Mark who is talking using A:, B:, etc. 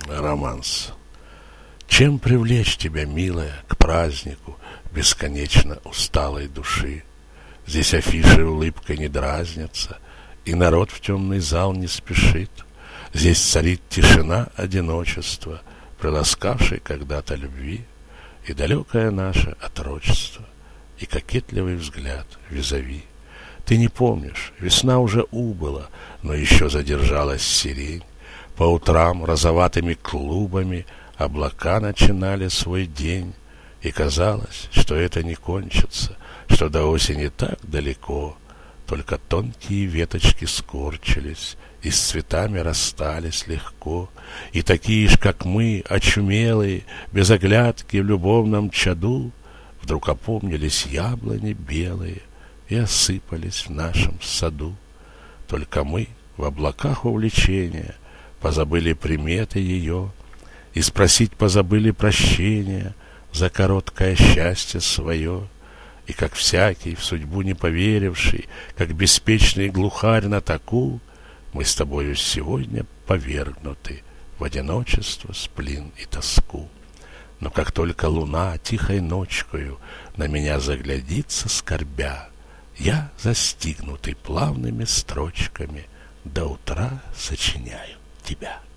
A: Романс. Чем привлечь тебя, милая, к празднику бесконечно усталой души? Здесь афиши улыбкой не дразнятся, и народ в темный зал не спешит. Здесь царит тишина одиночества, приласкавшей когда-то любви, и далекое наше отрочество, и кокетливый взгляд визави. Ты не помнишь, весна уже убыла, но еще задержалась сирень. По утрам розоватыми клубами облака начинали свой день, и казалось, что это не кончится, что до осени так далеко. Только тонкие веточки скорчились и с цветами расстались легко, и такие ж, как мы, очумелые, без оглядки в любовном чаду, вдруг опомнились яблони белые и осыпались в нашем саду. Только мы в облаках увлечения позабыли приметы ее, и спросить позабыли прощения за короткое счастье свое. И как всякий, в судьбу не поверивший, как беспечный глухарь на таку, мы с тобою сегодня повергнуты в одиночество, сплин и тоску. Но как только луна тихой ночкою на меня заглядится скорбя, я, застигнутый плавными строчками, до утра сочиняю тебя.